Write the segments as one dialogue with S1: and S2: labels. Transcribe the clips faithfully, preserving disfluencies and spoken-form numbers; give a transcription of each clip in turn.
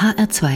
S1: H R zwei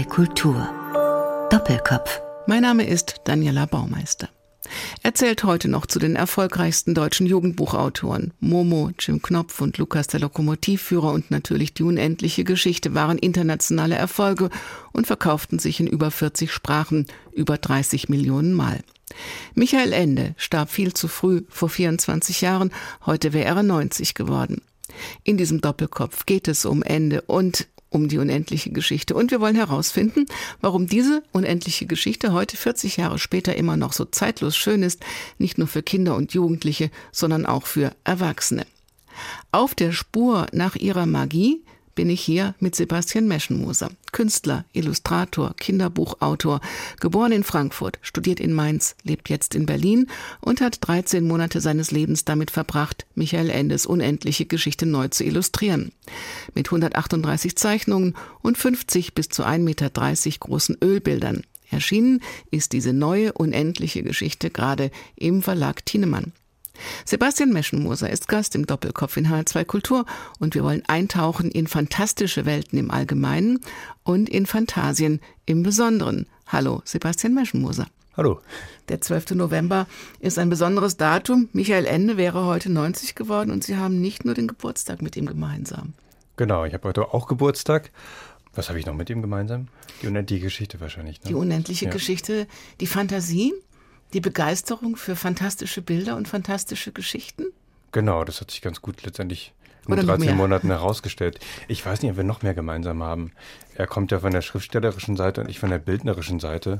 S1: Kultur. Doppelkopf.
S2: Mein Name ist Daniela Baumeister. Erzählt heute noch zu den erfolgreichsten deutschen Jugendbuchautoren. Momo, Jim Knopf und Lukas der Lokomotivführer und natürlich Die unendliche Geschichte waren internationale Erfolge und verkauften sich in über vierzig Sprachen, über dreißig Millionen Mal. Michael Ende starb viel zu früh, vor vierundzwanzig Jahren, heute wäre er neunzig geworden. In diesem Doppelkopf geht es um Ende und um die unendliche Geschichte. Und wir wollen herausfinden, warum diese unendliche Geschichte heute, vierzig Jahre später, immer noch so zeitlos schön ist, nicht nur für Kinder und Jugendliche, sondern auch für Erwachsene. Auf der Spur nach ihrer Magie bin ich hier mit Sebastian Meschenmoser, Künstler, Illustrator, Kinderbuchautor, geboren in Frankfurt, studiert in Mainz, lebt jetzt in Berlin und hat dreizehn Monate seines Lebens damit verbracht, Michael Endes unendliche Geschichte neu zu illustrieren. Mit hundertachtunddreißig Zeichnungen und fünfzig bis zu ein Meter dreißig großen Ölbildern. Erschienen ist diese neue unendliche Geschichte gerade im Verlag Thienemann. Sebastian Meschenmoser ist Gast im Doppelkopf in H R zwei Kultur und wir wollen eintauchen in fantastische Welten im Allgemeinen und in Phantasien im Besonderen. Hallo, Sebastian Meschenmoser.
S3: Hallo.
S2: Der zwölfte November ist ein besonderes Datum. Michael Ende wäre heute neunzig geworden und Sie haben nicht nur den Geburtstag mit ihm gemeinsam.
S3: Genau, ich habe heute auch Geburtstag. Was habe ich noch mit ihm gemeinsam? Die unendliche Geschichte wahrscheinlich. Ne?
S2: Die unendliche
S3: ja.
S2: Geschichte, die Fantasie. Die Begeisterung für fantastische Bilder und fantastische Geschichten?
S3: Genau, das hat sich ganz gut letztendlich in
S2: Oder
S3: dreizehn Monaten herausgestellt. Ich weiß nicht, ob wir noch mehr gemeinsam haben. Er kommt ja von der schriftstellerischen Seite und ich von der bildnerischen Seite.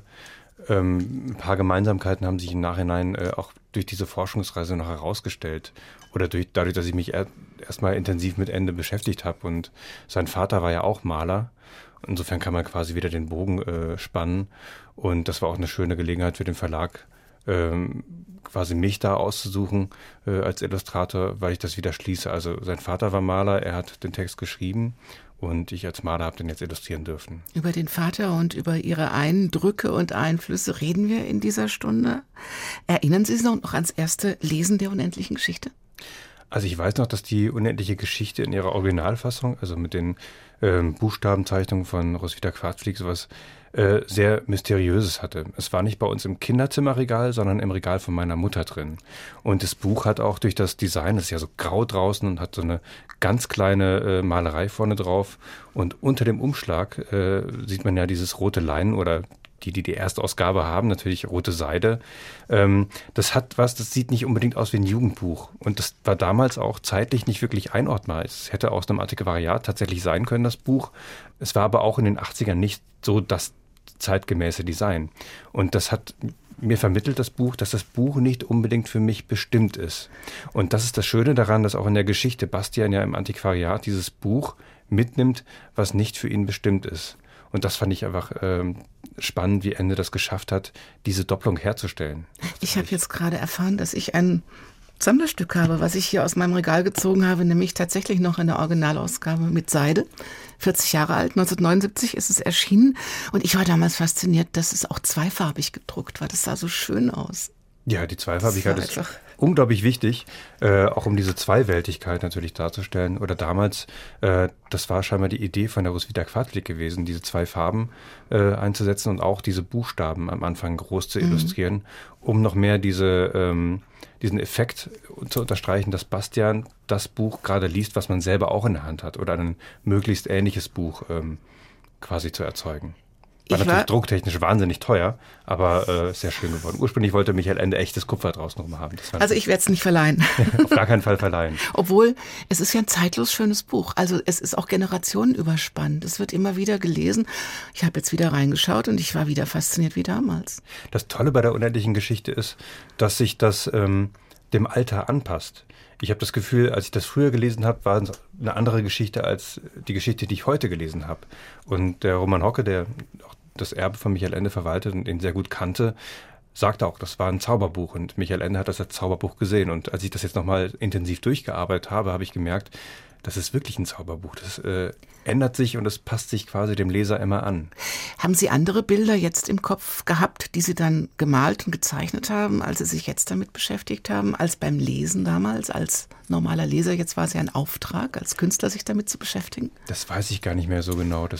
S3: Ähm, ein paar Gemeinsamkeiten haben sich im Nachhinein äh, auch durch diese Forschungsreise noch herausgestellt. Oder durch, dadurch, dass ich mich er, erstmal intensiv mit Ende beschäftigt habe. Und sein Vater war ja auch Maler. Insofern kann man quasi wieder den Bogen äh, spannen. Und das war auch eine schöne Gelegenheit für den Verlag, ähm, quasi mich da auszusuchen äh, als Illustrator, weil ich das wieder schließe. Also sein Vater war Maler, er hat den Text geschrieben und ich als Maler habe den jetzt illustrieren dürfen.
S2: Über den Vater und über Ihre Eindrücke und Einflüsse reden wir in dieser Stunde. Erinnern Sie sich noch ans erste Lesen der unendlichen Geschichte?
S3: Also ich weiß noch, dass die unendliche Geschichte in ihrer Originalfassung, also mit den ähm, Buchstabenzeichnungen von Roswitha Quartflieg, sowas äh, sehr Mysteriöses hatte. Es war nicht bei uns im Kinderzimmerregal, sondern im Regal von meiner Mutter drin. Und das Buch hat auch durch das Design, das ist ja so grau draußen und hat so eine ganz kleine äh, Malerei vorne drauf. Und unter dem Umschlag äh, sieht man ja dieses rote Leinen oder die, die die erste Ausgabe haben, natürlich rote Seide. Ähm, das hat was, das sieht nicht unbedingt aus wie ein Jugendbuch. Und das war damals auch zeitlich nicht wirklich einordnbar. Es hätte aus einem Antiquariat tatsächlich sein können, das Buch. Es war aber auch in den achtzigern nicht so das zeitgemäße Design. Und das hat mir vermittelt, das Buch, dass das Buch nicht unbedingt für mich bestimmt ist. Und das ist das Schöne daran, dass auch in der Geschichte Bastian ja im Antiquariat dieses Buch mitnimmt, was nicht für ihn bestimmt ist. Und das fand ich einfach ähm, spannend, wie Ende das geschafft hat, diese Doppelung herzustellen.
S2: Ich habe jetzt gerade erfahren, dass ich ein Sammlerstück habe, was ich hier aus meinem Regal gezogen habe, nämlich tatsächlich noch eine Originalausgabe mit Seide. vierzig Jahre alt, neunzehnhundertneunundsiebzig ist es erschienen. Und ich war damals fasziniert, dass es auch zweifarbig gedruckt war. Das sah so schön aus.
S3: Ja, die Zweifarbigkeit ist unglaublich wichtig, äh, auch um diese Zweiwältigkeit natürlich darzustellen. Oder damals, äh, das war scheinbar die Idee von der Roswitha Quartflieg gewesen, diese zwei Farben äh, einzusetzen und auch diese Buchstaben am Anfang groß zu illustrieren, mhm. um noch mehr diese, ähm, diesen Effekt zu unterstreichen, dass Bastian das Buch gerade liest, was man selber auch in der Hand hat oder ein möglichst ähnliches Buch ähm, quasi zu erzeugen. War
S2: ich
S3: natürlich
S2: war,
S3: drucktechnisch wahnsinnig teuer, aber äh, sehr schön geworden. Ursprünglich wollte Michael Ende echtes Kupfer draußen rum haben. Das
S2: also ich werde es nicht verleihen.
S3: Auf gar keinen Fall verleihen.
S2: Obwohl, es ist ja ein zeitlos schönes Buch. Also es ist auch generationenüberspannend. Es wird immer wieder gelesen. Ich habe jetzt wieder reingeschaut und ich war wieder fasziniert wie damals.
S3: Das Tolle bei der unendlichen Geschichte ist, dass sich das ähm, dem Alter anpasst. Ich habe das Gefühl, als ich das früher gelesen habe, war es eine andere Geschichte als die Geschichte, die ich heute gelesen habe. Und der Roman Hocke, der auch das Erbe von Michael Ende verwaltet und ihn sehr gut kannte, sagte auch, das war ein Zauberbuch. Und Michael Ende hat das als Zauberbuch gesehen. Und als ich das jetzt nochmal intensiv durchgearbeitet habe, habe ich gemerkt, das ist wirklich ein Zauberbuch. Das äh, ändert sich und es passt sich quasi dem Leser immer an.
S2: Haben Sie andere Bilder jetzt im Kopf gehabt, die Sie dann gemalt und gezeichnet haben, als Sie sich jetzt damit beschäftigt haben, als beim Lesen damals, als normaler Leser? Jetzt war es ja ein Auftrag, als Künstler sich damit zu beschäftigen?
S3: Das weiß ich gar nicht mehr so genau. Das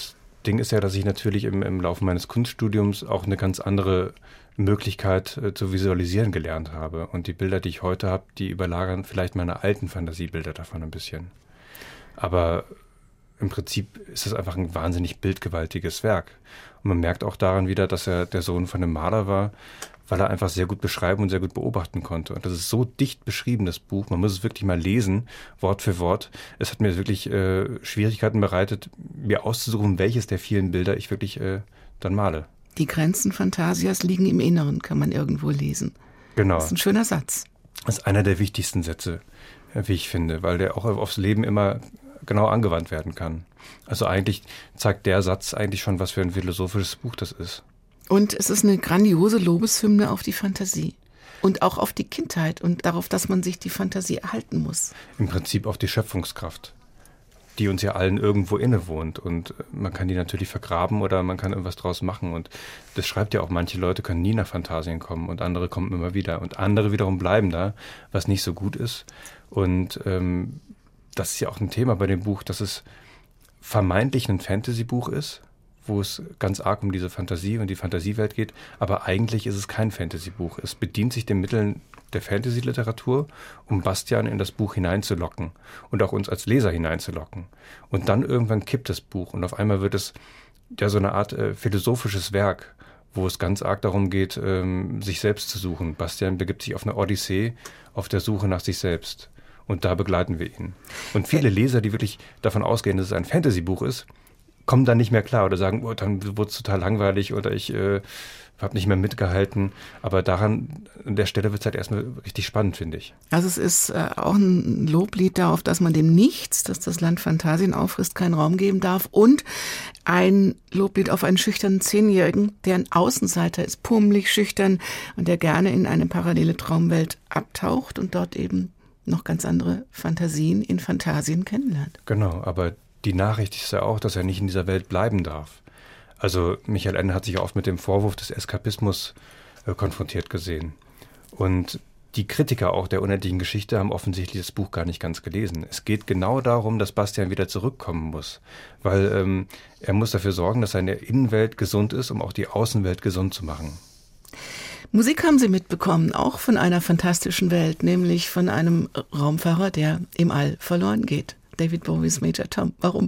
S3: Ding ist ja, dass ich natürlich im, im Laufe meines Kunststudiums auch eine ganz andere Möglichkeit äh, zu visualisieren gelernt habe. Und die Bilder, die ich heute habe, die überlagern vielleicht meine alten Fantasiebilder davon ein bisschen. Aber im Prinzip ist es einfach ein wahnsinnig bildgewaltiges Werk. Und man merkt auch daran wieder, dass er der Sohn von einem Maler war, weil er einfach sehr gut beschreiben und sehr gut beobachten konnte. Und das ist so dicht beschrieben, das Buch. Man muss es wirklich mal lesen, Wort für Wort. Es hat mir wirklich äh, Schwierigkeiten bereitet, mir auszusuchen, welches der vielen Bilder ich wirklich äh, dann male.
S2: Die Grenzen Phantasias liegen im Inneren, kann man irgendwo lesen.
S3: Genau.
S2: Das ist ein schöner Satz.
S3: Das ist einer der wichtigsten Sätze, wie ich finde, weil der auch aufs Leben immer genau angewandt werden kann. Also eigentlich zeigt der Satz eigentlich schon, was für ein philosophisches Buch das ist.
S2: Und es ist eine grandiose Lobeshymne auf die Fantasie und auch auf die Kindheit und darauf, dass man sich die Fantasie erhalten muss.
S3: Im Prinzip auf die Schöpfungskraft, die uns ja allen irgendwo innewohnt. Und man kann die natürlich vergraben oder man kann irgendwas draus machen. Und das schreibt ja auch, manche Leute können nie nach Phantasien kommen und andere kommen immer wieder. Und andere wiederum bleiben da, was nicht so gut ist. Und ähm, das ist ja auch ein Thema bei dem Buch, dass es vermeintlich ein Fantasy-Buch ist, wo es ganz arg um diese Fantasie und die Fantasiewelt geht, aber eigentlich ist es kein Fantasy-Buch. Es bedient sich den Mitteln der Fantasy-Literatur, um Bastian in das Buch hineinzulocken und auch uns als Leser hineinzulocken. Und dann irgendwann kippt das Buch und auf einmal wird es ja so eine Art äh, philosophisches Werk, wo es ganz arg darum geht, ähm, sich selbst zu suchen. Bastian begibt sich auf eine Odyssee auf der Suche nach sich selbst. Und da begleiten wir ihn. Und viele Leser, die wirklich davon ausgehen, dass es ein Fantasy-Buch ist, kommen dann nicht mehr klar oder sagen, oh, dann wurde es total langweilig oder ich äh, habe nicht mehr mitgehalten. Aber daran, an der Stelle wird es halt erstmal richtig spannend, finde ich.
S2: Also es ist äh, auch ein Loblied darauf, dass man dem Nichts, das das Land Phantasien auffrisst, keinen Raum geben darf. Und ein Loblied auf einen schüchternen Zehnjährigen, der ein Außenseiter ist, pummelig, schüchtern und der gerne in eine parallele Traumwelt abtaucht und dort eben noch ganz andere Fantasien in Phantasien kennenlernt.
S3: Genau, aber die Nachricht ist ja auch, dass er nicht in dieser Welt bleiben darf. Also Michael Ende hat sich oft mit dem Vorwurf des Eskapismus äh, konfrontiert gesehen. Und die Kritiker auch der unendlichen Geschichte haben offensichtlich das Buch gar nicht ganz gelesen. Es geht genau darum, dass Bastian wieder zurückkommen muss, weil ähm, er muss dafür sorgen, dass seine Innenwelt gesund ist, um auch die Außenwelt gesund zu machen.
S2: Musik haben Sie mitbekommen, auch von einer fantastischen Welt, nämlich von einem Raumfahrer, der im All verloren geht. David Bowies Major Tom. Warum?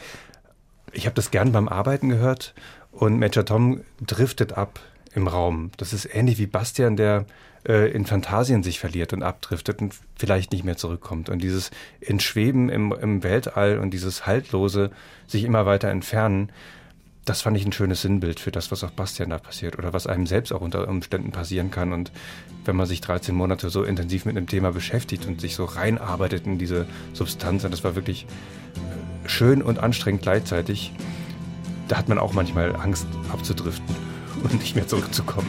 S3: Ich habe das gern beim Arbeiten gehört und Major Tom driftet ab im Raum. Das ist ähnlich wie Bastian, der äh, in Phantasien sich verliert und abdriftet und vielleicht nicht mehr zurückkommt. Und dieses Entschweben im, im Weltall und dieses haltlose sich immer weiter entfernen, das fand ich ein schönes Sinnbild für das, was auch Bastian da passiert oder was einem selbst auch unter Umständen passieren kann. Und wenn man sich dreizehn Monate so intensiv mit einem Thema beschäftigt und sich so reinarbeitet in diese Substanz, und das war wirklich schön und anstrengend gleichzeitig, da hat man auch manchmal Angst abzudriften und nicht mehr zurückzukommen.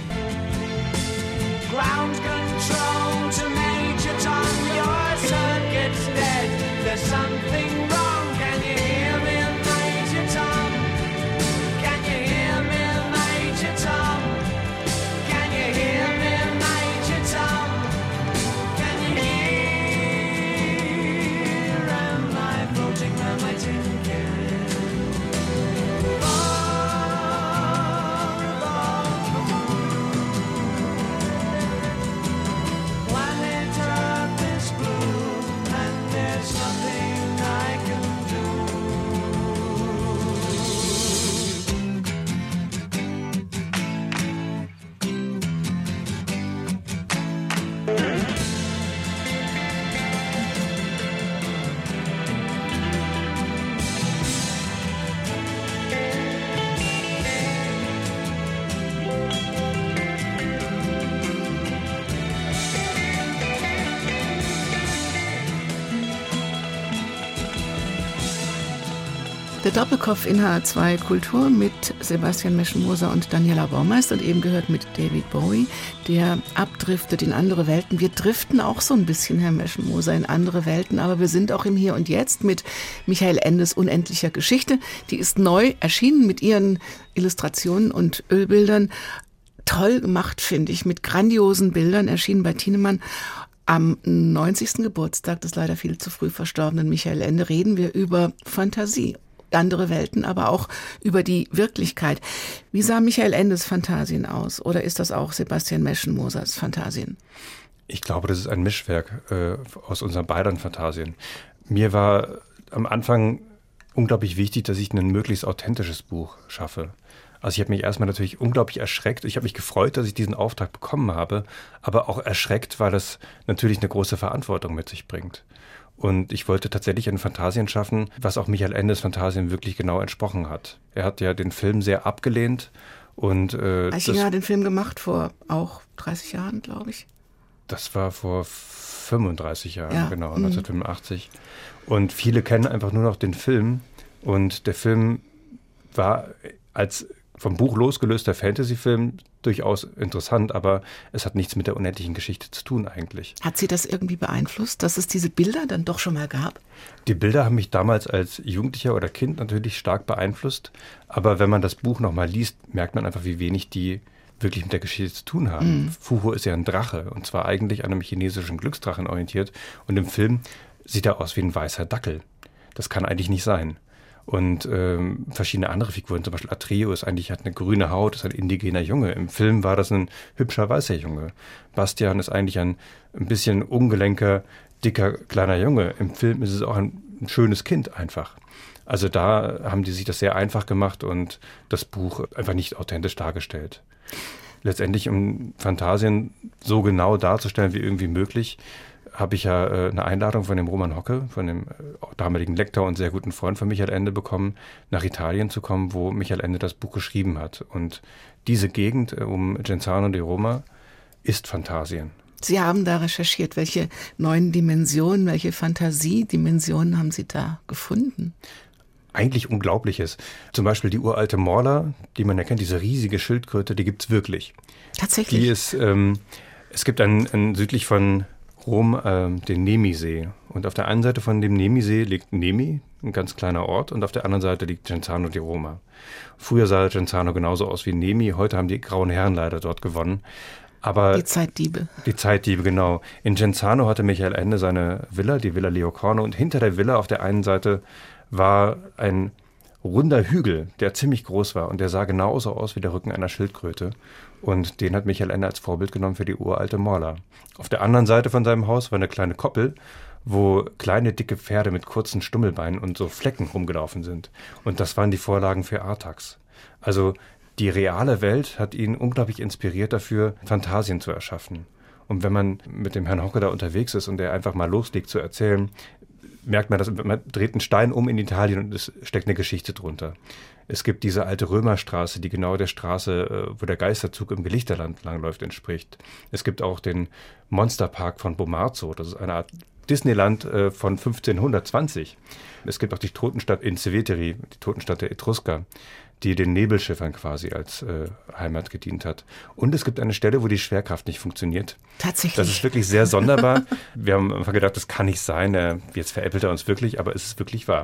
S3: Ground control to Major Tom, your circuit's dead. There's something wrong, can you hear me, Major Tom? Can you hear me, Major Tom? Can you hear me, Major Tom? Can you hear? Am I floating on my tin can?
S2: Der Doppelkopf in H R zwei Kultur mit Sebastian Meschenmoser und Daniela Baumeister und eben gehört mit David Bowie, der abdriftet in andere Welten. Wir driften auch so ein bisschen, Herr Meschenmoser, in andere Welten, aber wir sind auch im Hier und Jetzt mit Michael Endes unendlicher Geschichte. Die ist neu erschienen mit ihren Illustrationen und Ölbildern. Toll gemacht, finde ich, mit grandiosen Bildern, erschienen bei Thienemann. Am neunzigsten Geburtstag des leider viel zu früh verstorbenen Michael Ende reden wir über Fantasie. andere Welten, aber auch über die Wirklichkeit. Wie sah Michael Endes Phantasien aus? Oder ist das auch Sebastian Meschenmosers Phantasien?
S3: Ich glaube, das ist ein Mischwerk äh, aus unseren beiden Phantasien. Mir war am Anfang unglaublich wichtig, dass ich ein möglichst authentisches Buch schaffe. Also ich habe mich erstmal natürlich unglaublich erschreckt. Ich habe mich gefreut, dass ich diesen Auftrag bekommen habe, aber auch erschreckt, weil das natürlich eine große Verantwortung mit sich bringt. Und ich wollte tatsächlich ein Phantasien schaffen, was auch Michael Endes Phantasien wirklich genau entsprochen hat. Er hat ja den Film sehr abgelehnt. Und, äh,
S2: Eichinger hat den Film gemacht vor auch dreißig Jahren, glaube ich.
S3: Das war vor fünfunddreißig Jahren,
S2: ja.
S3: genau,
S2: mhm.
S3: neunzehnhundertfünfundachtzig. Und viele kennen einfach nur noch den Film. Und der Film war als vom Buch losgelöster Fantasy-Film durchaus interessant, aber es hat nichts mit der unendlichen Geschichte zu tun eigentlich.
S2: Hat Sie das irgendwie beeinflusst, dass es diese Bilder dann doch schon mal gab?
S3: Die Bilder haben mich damals als Jugendlicher oder Kind natürlich stark beeinflusst, aber wenn man das Buch nochmal liest, merkt man einfach, wie wenig die wirklich mit der Geschichte zu tun haben. Mhm. Fuhu ist ja ein Drache und zwar eigentlich an einem chinesischen Glücksdrachen orientiert und im Film sieht er aus wie ein weißer Dackel. Das kann eigentlich nicht sein. Und ähm, verschiedene andere Figuren, zum Beispiel Atreus eigentlich hat eine grüne Haut, ist ein indigener Junge. Im Film war das ein hübscher weißer Junge. Bastian ist eigentlich ein, ein bisschen ungelenker, dicker, kleiner Junge. Im Film ist es auch ein, ein schönes Kind einfach. Also da haben die sich das sehr einfach gemacht und das Buch einfach nicht authentisch dargestellt. Letztendlich, um Phantasien so genau darzustellen wie irgendwie möglich, habe ich ja äh, eine Einladung von dem Roman Hocke, von dem äh, damaligen Lektor und sehr guten Freund von Michael Ende bekommen, nach Italien zu kommen, wo Michael Ende das Buch geschrieben hat. Und diese Gegend äh, um Genzano di Roma ist Phantasien.
S2: Sie haben da recherchiert. Welche neuen Dimensionen, welche Fantasiedimensionen haben Sie da gefunden?
S3: Eigentlich Unglaubliches. Zum Beispiel die uralte Morla, die man erkennt, diese riesige Schildkröte, die gibt's wirklich.
S2: Tatsächlich?
S3: Die ist, ähm, es gibt einen, einen südlich von Rom ähm, den Nemisee. Und auf der einen Seite von dem Nemisee liegt Nemi, ein ganz kleiner Ort, und auf der anderen Seite liegt Genzano di Roma. Früher sah Genzano genauso aus wie Nemi, heute haben die Grauen Herren leider dort gewonnen. Aber
S2: die Zeitdiebe.
S3: Die Zeitdiebe, genau. In Genzano hatte Michael Ende seine Villa, die Villa Leocorno, und hinter der Villa auf der einen Seite war ein runder Hügel, der ziemlich groß war und der sah genauso aus wie der Rücken einer Schildkröte. Und den hat Michael Ende als Vorbild genommen für die uralte Morla. Auf der anderen Seite von seinem Haus war eine kleine Koppel, wo kleine, dicke Pferde mit kurzen Stummelbeinen und so Flecken rumgelaufen sind. Und das waren die Vorlagen für Artax. Also die reale Welt hat ihn unglaublich inspiriert dafür, Phantasien zu erschaffen. Und wenn man mit dem Herrn Hocke da unterwegs ist und der einfach mal loslegt zu erzählen, merkt man, dass man dreht einen Stein um in Italien und es steckt eine Geschichte drunter. Es gibt diese alte Römerstraße, die genau der Straße, wo der Geisterzug im Gelichterland langläuft, entspricht. Es gibt auch den Monsterpark von Bomarzo, das ist eine Art Disneyland von fünfzehnhundertzwanzig. Es gibt auch die Totenstadt in Civeteri, die Totenstadt der Etrusker, die den Nebelschiffern quasi als äh, Heimat gedient hat. Und es gibt eine Stelle, wo die Schwerkraft nicht funktioniert.
S2: Tatsächlich.
S3: Das ist wirklich sehr sonderbar. Wir haben einfach gedacht, das kann nicht sein. Äh, jetzt veräppelt er uns wirklich, aber es ist wirklich wahr.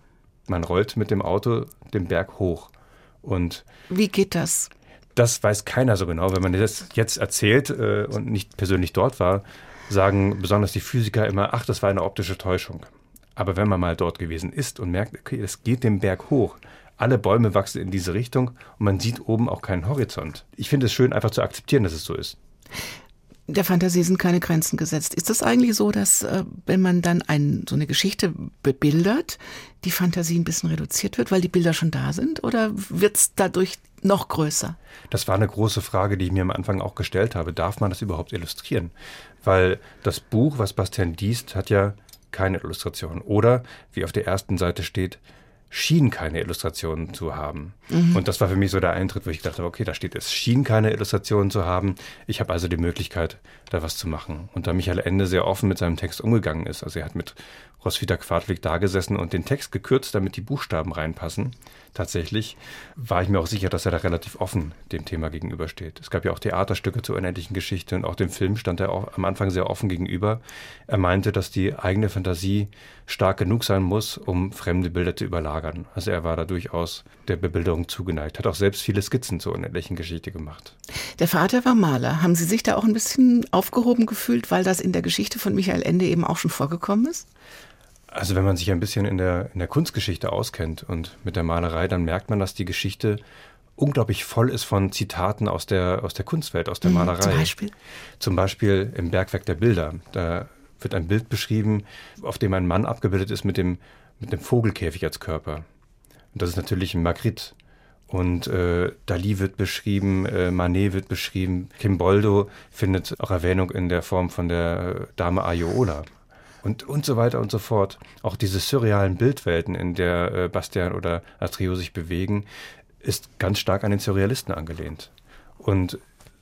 S3: Man rollt mit dem Auto den Berg hoch. Und
S2: wie geht das?
S3: Das weiß keiner so genau. Wenn man das jetzt erzählt äh, und nicht persönlich dort war, sagen besonders die Physiker immer, ach, das war eine optische Täuschung. Aber wenn man mal dort gewesen ist und merkt, okay, es geht den Berg hoch, alle Bäume wachsen in diese Richtung und man sieht oben auch keinen Horizont. Ich finde es schön, einfach zu akzeptieren, dass es so ist.
S2: Der Fantasie sind keine Grenzen gesetzt. Ist das eigentlich so, dass äh, wenn man dann ein, so eine Geschichte bebildert, die Fantasie ein bisschen reduziert wird, weil die Bilder schon da sind? Oder wird es dadurch noch größer?
S3: Das war eine große Frage, die ich mir am Anfang auch gestellt habe. Darf man das überhaupt illustrieren? Weil das Buch, was Bastian liest, hat ja keine Illustration. Oder, wie auf der ersten Seite steht, schien keine Illustrationen zu haben. Mhm. Und das war für mich so der Eintritt, wo ich dachte, okay, da steht, es schien keine Illustrationen zu haben. Ich habe also die Möglichkeit, da was zu machen. Und da Michael Ende sehr offen mit seinem Text umgegangen ist, also er hat mit Roswitha Quadlich da gesessen und den Text gekürzt, damit die Buchstaben reinpassen. Tatsächlich war ich mir auch sicher, dass er da relativ offen dem Thema gegenübersteht. Es gab ja auch Theaterstücke zur unendlichen Geschichte und auch dem Film stand er auch am Anfang sehr offen gegenüber. Er meinte, dass die eigene Fantasie stark genug sein muss, um fremde Bilder zu überlagern. Also er war da durchaus der Bebilderung zugeneigt, hat auch selbst viele Skizzen zur unendlichen Geschichte gemacht.
S2: Der Vater war Maler. Haben Sie sich da auch ein bisschen aufgehoben gefühlt, weil das in der Geschichte von Michael Ende eben auch schon vorgekommen ist?
S3: Also wenn man sich ein bisschen in der, in der Kunstgeschichte auskennt und mit der Malerei, dann merkt man, dass die Geschichte unglaublich voll ist von Zitaten aus der, aus der Kunstwelt, aus der Malerei.
S2: Zum Beispiel?
S3: Zum Beispiel im Bergwerk der Bilder. Da wird ein Bild beschrieben, auf dem ein Mann abgebildet ist mit dem, mit dem Vogelkäfig als Körper. Und das ist natürlich ein Magritte. Und äh, Dalí wird beschrieben, äh, Manet wird beschrieben, Kimboldo findet auch Erwähnung in der Form von der Dame Areola. Und, und so weiter und so fort. Auch diese surrealen Bildwelten, in der äh, Bastian oder Atreo sich bewegen, ist ganz stark an den Surrealisten angelehnt. Und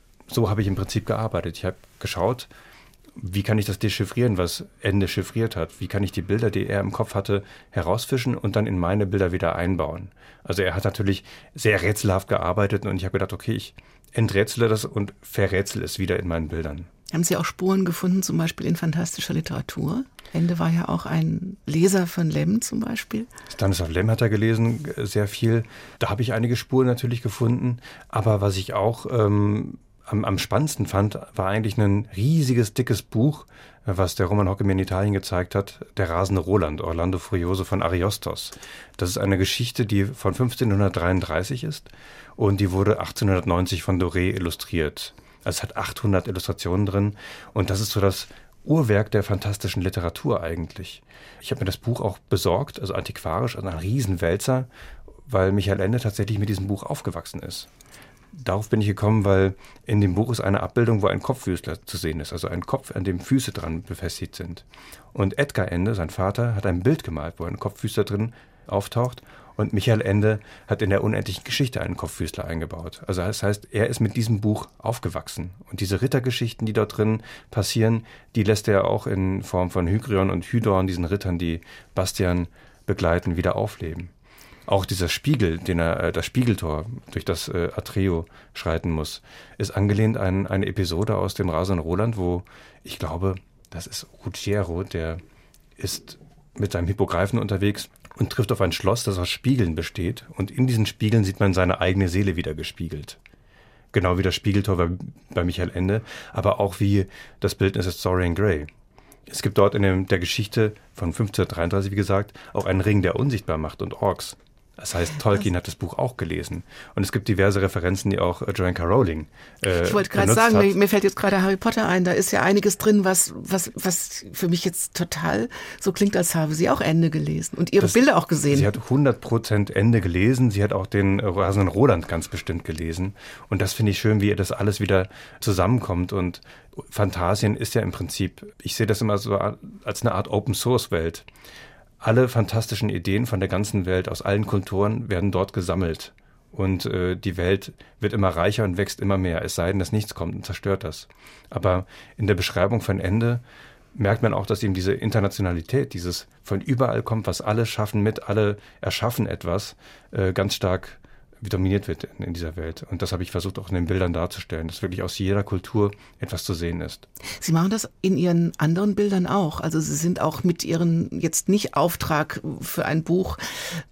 S3: so habe ich im Prinzip gearbeitet. Ich habe geschaut, wie kann ich das dechiffrieren, was Ende chiffriert hat? Wie kann ich die Bilder, die er im Kopf hatte, herausfischen und dann in meine Bilder wieder einbauen? Also er hat natürlich sehr rätselhaft gearbeitet und ich habe gedacht, okay, ich enträtsele das und verrätsel es wieder in meinen Bildern.
S2: Haben Sie auch Spuren gefunden, zum Beispiel in fantastischer Literatur? Ende war ja auch ein Leser von Lem zum Beispiel.
S3: Stanislav Lem hat er gelesen, sehr viel. Da habe ich einige Spuren natürlich gefunden. Aber was ich auch ähm, am, am spannendsten fand, war eigentlich ein riesiges, dickes Buch, was der Roman Hocke mir in Italien gezeigt hat, Der rasende Roland, Orlando Furioso von Ariosto's. Das ist eine Geschichte, die von fünfzehnhundertdreiunddreißig ist und die wurde achtzehnhundertneunzig von Doré illustriert. Also es hat achthundert Illustrationen drin und das ist so das Uhrwerk der fantastischen Literatur eigentlich. Ich habe mir das Buch auch besorgt, also antiquarisch, also ein Riesenwälzer, weil Michael Ende tatsächlich mit diesem Buch aufgewachsen ist. Darauf bin ich gekommen, weil in dem Buch ist eine Abbildung, wo ein Kopffüßler zu sehen ist, also ein Kopf, an dem Füße dran befestigt sind. Und Edgar Ende, sein Vater, hat ein Bild gemalt, wo ein Kopffüßler drin auftaucht. Und Michael Ende hat in der unendlichen Geschichte einen Kopffüßler eingebaut. Also das heißt, er ist mit diesem Buch aufgewachsen. Und diese Rittergeschichten, die dort drin passieren, die lässt er auch in Form von Hygrion und Hydorn, diesen Rittern, die Bastian begleiten, wieder aufleben. Auch dieser Spiegel, den er, das Spiegeltor, durch das äh, Atreo schreiten muss, ist angelehnt an eine Episode aus dem rasenden Roland, wo ich glaube, das ist Ruggiero, der ist mit seinem Hippogreifen unterwegs und trifft auf ein Schloss, das aus Spiegeln besteht. Und in diesen Spiegeln sieht man seine eigene Seele wieder gespiegelt. Genau wie das Spiegeltor bei, bei Michael Ende, aber auch wie das Bildnis des Dorian Gray. Es gibt dort in dem, der Geschichte von fünfzehnhundertdreiunddreißig, wie gesagt, auch einen Ring, der unsichtbar macht und Orks. Das heißt, Tolkien hat das Buch auch gelesen. Und es gibt diverse Referenzen, die auch Joanne K. Rowling äh,
S2: Ich wollte gerade sagen, mir, mir fällt jetzt gerade Harry Potter ein. Da ist ja einiges drin, was, was, was für mich jetzt total so klingt, als habe sie auch Ende gelesen und ihre das, Bilder auch gesehen.
S3: Sie hat hundert Prozent Ende gelesen. Sie hat auch den rasenden Roland ganz bestimmt gelesen. Und das finde ich schön, wie das alles wieder zusammenkommt. Und Phantasien ist ja im Prinzip, ich sehe das immer so als eine Art Open-Source-Welt. Alle fantastischen Ideen von der ganzen Welt, aus allen Kulturen, werden dort gesammelt. Und äh, die Welt wird immer reicher und wächst immer mehr, es sei denn, dass nichts kommt und zerstört das. Aber in der Beschreibung von Ende merkt man auch, dass eben diese Internationalität, dieses von überall kommt, was alle schaffen mit, alle erschaffen etwas, äh, ganz stark dominiert wird in, in dieser Welt. Und das habe ich versucht auch in den Bildern darzustellen, dass wirklich aus jeder Kultur etwas zu sehen ist.
S2: Sie machen das in Ihren anderen Bildern auch. Also Sie sind auch mit Ihren jetzt nicht Auftrag für ein Buch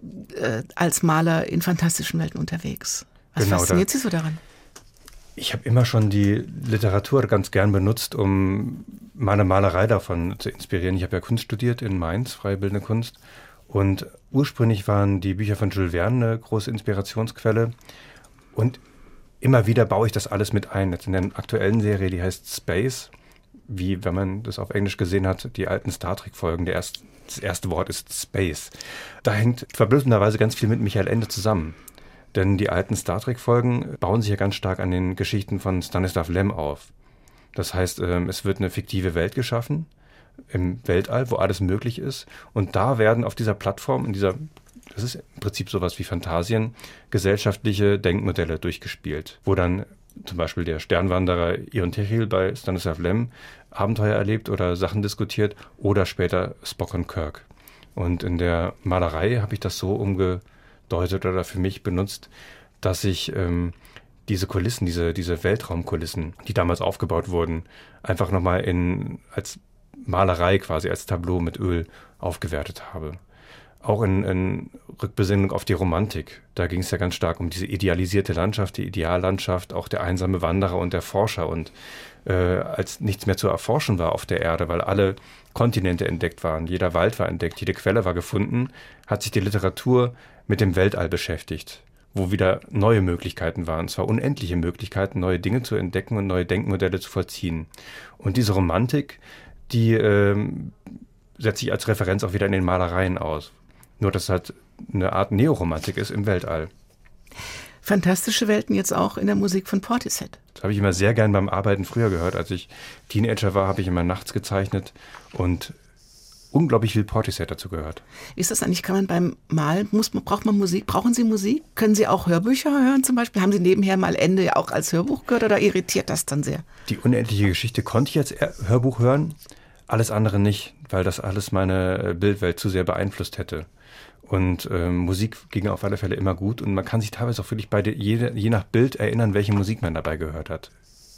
S2: äh, als Maler in fantastischen Welten unterwegs. Was
S3: genau,
S2: fasziniert
S3: da,
S2: Sie so daran?
S3: Ich habe immer schon die Literatur ganz gern benutzt, um meine Malerei davon zu inspirieren. Ich habe ja Kunst studiert in Mainz, freie bildende Kunst. Und ursprünglich waren die Bücher von Jules Verne eine große Inspirationsquelle. Und immer wieder baue ich das alles mit ein. Jetzt in der aktuellen Serie, die heißt Space, wie, wenn man das auf Englisch gesehen hat, die alten Star Trek-Folgen, der erst, das erste Wort ist Space. Da hängt verblüffenderweise ganz viel mit Michael Ende zusammen. Denn die alten Star Trek-Folgen bauen sich ja ganz stark an den Geschichten von Stanislav Lem auf. Das heißt, es wird eine fiktive Welt geschaffen, im Weltall, wo alles möglich ist. Und da werden auf dieser Plattform, in dieser, das ist im Prinzip sowas wie Phantasien, gesellschaftliche Denkmodelle durchgespielt, wo dann zum Beispiel der Sternwanderer Ion Techil bei Stanislav Lem Abenteuer erlebt oder Sachen diskutiert oder später Spock und Kirk. Und in der Malerei habe ich das so umgedeutet oder für mich benutzt, dass ich ähm, diese Kulissen, diese, diese Weltraumkulissen, die damals aufgebaut wurden, einfach nochmal in als Malerei quasi als Tableau mit Öl aufgewertet habe. auch in, in Rückbesinnung auf die Romantik. Da ging es ja ganz stark um diese idealisierte Landschaft, die Ideallandschaft, auch der einsame Wanderer und der Forscher. Und äh, als nichts mehr zu erforschen war auf der Erde, weil alle Kontinente entdeckt waren, jeder Wald war entdeckt, jede Quelle war gefunden, hat sich die Literatur mit dem Weltall beschäftigt, wo wieder neue Möglichkeiten waren, und zwar unendliche Möglichkeiten, neue Dinge zu entdecken und neue Denkmodelle zu vollziehen. Und diese Romantik, die ähm, setzt sich als Referenz auch wieder in den Malereien aus. Nur, dass es halt eine Art Neoromantik ist im Weltall.
S2: Fantastische Welten jetzt auch in der Musik von Portishead.
S3: Das habe ich immer sehr gern beim Arbeiten früher gehört. Als ich Teenager war, habe ich immer nachts gezeichnet und unglaublich viel Portishead dazu gehört.
S2: Ist das eigentlich, kann man beim Malen, muss, braucht man Musik? Brauchen Sie Musik? Können Sie auch Hörbücher hören zum Beispiel? Haben Sie nebenher mal Ende auch als Hörbuch gehört oder irritiert das dann sehr?
S3: Die unendliche Geschichte konnte ich als Hörbuch hören, alles andere nicht, weil das alles meine Bildwelt zu sehr beeinflusst hätte. Und ähm, Musik ging auf alle Fälle immer gut und man kann sich teilweise auch wirklich bei de, je, je nach Bild erinnern, welche Musik man dabei gehört hat.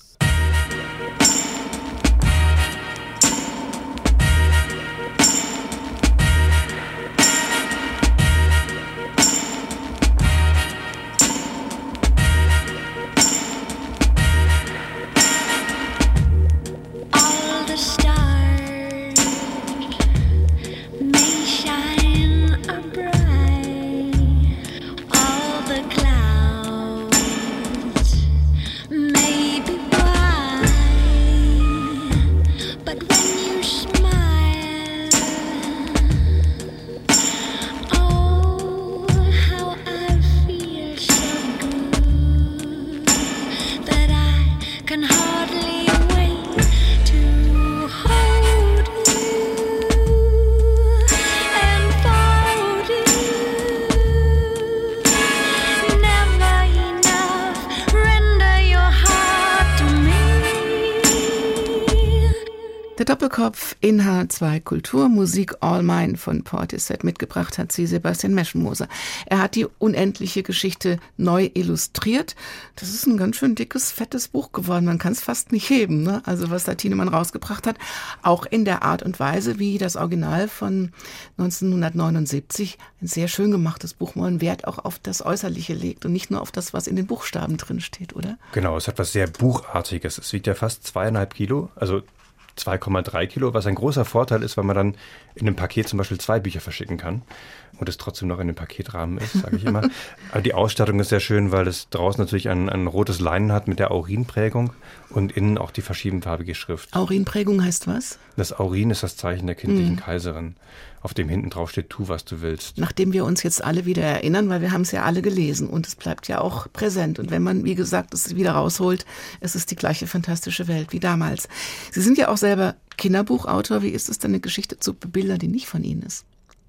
S2: Doppelkopf in H zwei Kultur, Musik All Mine von Portishead. Mitgebracht hat sie Sebastian Meschenmoser. Er hat die unendliche Geschichte neu illustriert. Das ist ein ganz schön dickes, fettes Buch geworden. Man kann es fast nicht heben, ne? Also was da Thienemann rausgebracht hat. Auch in der Art und Weise, wie das Original von neunzehnhundertneunundsiebzig, ein sehr schön gemachtes Buch, wo man Wert auch auf das Äußerliche legt und nicht nur auf das, was in den Buchstaben drin steht, oder?
S3: Genau, es hat was sehr Buchartiges. Es wiegt ja fast zweieinhalb Kilo, also zwei Komma drei Kilo, was ein großer Vorteil ist, weil man dann in einem Paket zum Beispiel zwei Bücher verschicken kann und es trotzdem noch in dem Paketrahmen ist, sage ich immer. Aber die Ausstattung ist sehr schön, weil es draußen natürlich ein, ein rotes Leinen hat mit der Aurinprägung und innen auch die verschiedenfarbige Schrift.
S2: Aurinprägung heißt was?
S3: Das Aurin ist das Zeichen der kindlichen
S2: Mhm.
S3: Kaiserin, auf dem hinten drauf steht, tu, was du willst.
S2: Nachdem wir uns jetzt alle wieder erinnern, weil wir haben es ja alle gelesen und es bleibt ja auch präsent. Und wenn man, wie gesagt, es wieder rausholt, es ist die gleiche fantastische Welt wie damals. Sie sind ja auch selber Kinderbuchautor. Wie ist es denn, eine Geschichte zu bebildern, die nicht von Ihnen ist?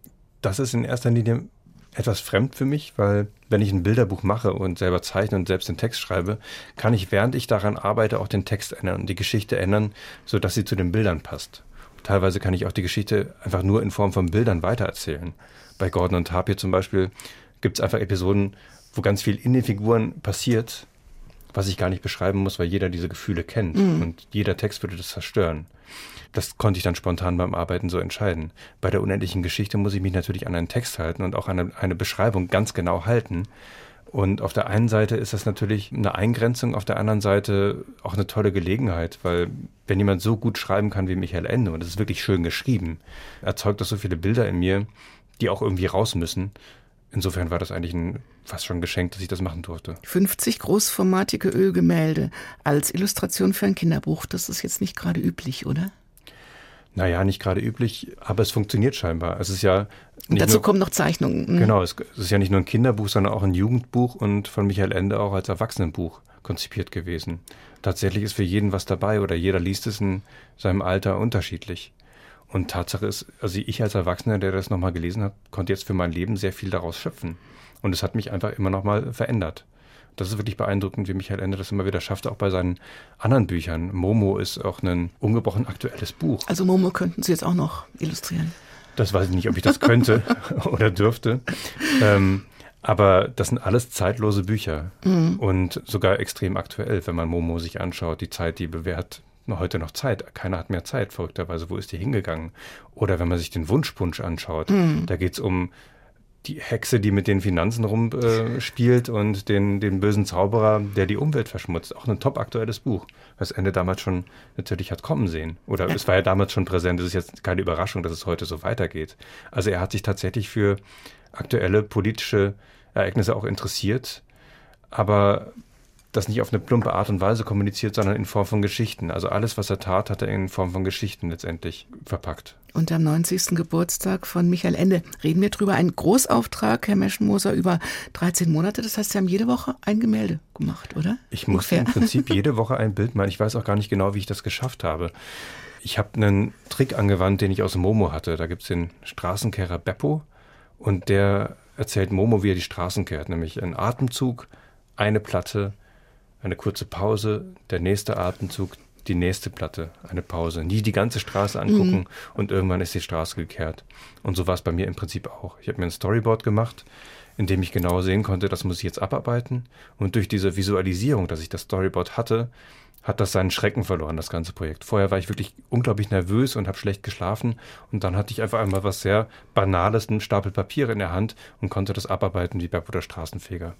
S3: Das ist in erster Linie etwas fremd für mich, weil wenn ich ein Bilderbuch mache und selber zeichne und selbst den Text schreibe, kann ich, während ich daran arbeite, auch den Text ändern und die Geschichte ändern, sodass sie zu den Bildern passt. Teilweise kann ich auch die Geschichte einfach nur in Form von Bildern weitererzählen. Bei Gordon und Tapir zum Beispiel gibt es einfach Episoden, wo ganz viel in den Figuren passiert, was ich gar nicht beschreiben muss, weil jeder diese Gefühle kennt. Mhm. Und jeder Text würde das zerstören. Das konnte ich dann spontan beim Arbeiten so entscheiden. Bei der unendlichen Geschichte muss ich mich natürlich an einen Text halten und auch an eine, eine Beschreibung ganz genau halten. Und auf der einen Seite ist das natürlich eine Eingrenzung, auf der anderen Seite auch eine tolle Gelegenheit, weil wenn jemand so gut schreiben kann wie Michael Ende, und es ist wirklich schön geschrieben, erzeugt das so viele Bilder in mir, die auch irgendwie raus müssen. Insofern war das eigentlich ein, fast schon ein Geschenk, dass ich das machen durfte.
S2: fünfzig großformatige Ölgemälde als Illustration für ein Kinderbuch, das ist jetzt nicht gerade üblich, oder?
S3: Naja, nicht gerade üblich, aber es funktioniert scheinbar. Es ist ja
S2: und dazu
S3: nur,
S2: kommen noch Zeichnungen. Mhm.
S3: Genau, es, es ist ja nicht nur ein Kinderbuch, sondern auch ein Jugendbuch und von Michael Ende auch als Erwachsenenbuch konzipiert gewesen. Tatsächlich ist für jeden was dabei oder jeder liest es in seinem Alter unterschiedlich. Und Tatsache ist, also ich als Erwachsener, der das nochmal gelesen hat, konnte jetzt für mein Leben sehr viel daraus schöpfen. Und es hat mich einfach immer nochmal verändert. Das ist wirklich beeindruckend, wie Michael Ende das immer wieder schafft, auch bei seinen anderen Büchern. Momo ist auch ein ungebrochen aktuelles Buch.
S2: Also Momo könnten Sie jetzt auch noch illustrieren?
S3: Das weiß ich nicht, ob ich das könnte oder dürfte. Ähm, aber das sind alles zeitlose Bücher mhm. und sogar extrem aktuell, wenn man Momo sich anschaut, die Zeit, die bewährt heute noch Zeit. Keiner hat mehr Zeit, verrückterweise. Wo ist die hingegangen? Oder wenn man sich den Wunschpunsch anschaut, mhm. da geht es um die Hexe, die mit den Finanzen rumspielt äh, und den, den bösen Zauberer, der die Umwelt verschmutzt. Auch ein top aktuelles Buch, was Ende damals schon natürlich hat kommen sehen. Oder ja. es war ja damals schon präsent. Es ist jetzt keine Überraschung, dass es heute so weitergeht. Also er hat sich tatsächlich für aktuelle politische Ereignisse auch interessiert, aber das nicht auf eine plumpe Art und Weise kommuniziert, sondern in Form von Geschichten. Also alles, was er tat, hat er in Form von Geschichten letztendlich verpackt.
S2: Und am neunzigsten Geburtstag von Michael Ende reden wir drüber. Ein Großauftrag, Herr Meschenmoser, über dreizehn Monate. Das heißt, Sie haben jede Woche ein Gemälde gemacht, oder?
S3: Ich musste im Prinzip jede Woche ein Bild malen. Ich weiß auch gar nicht genau, wie ich das geschafft habe. Ich habe einen Trick angewandt, den ich aus Momo hatte. Da gibt es den Straßenkehrer Beppo und der erzählt Momo, wie er die Straßen kehrt. Nämlich ein Atemzug, eine Platte, eine kurze Pause, der nächste Atemzug, die nächste Platte, eine Pause. Nie die ganze Straße angucken mhm. und irgendwann ist die Straße gekehrt. Und so war es bei mir im Prinzip auch. Ich habe mir ein Storyboard gemacht, in dem ich genau sehen konnte, das muss ich jetzt abarbeiten. Und durch diese Visualisierung, dass ich das Storyboard hatte, hat das seinen Schrecken verloren, das ganze Projekt. Vorher war ich wirklich unglaublich nervös und habe schlecht geschlafen. Und dann hatte ich einfach einmal was sehr Banales, einen Stapel Papiere in der Hand und konnte das abarbeiten wie Beppo der Straßenfeger.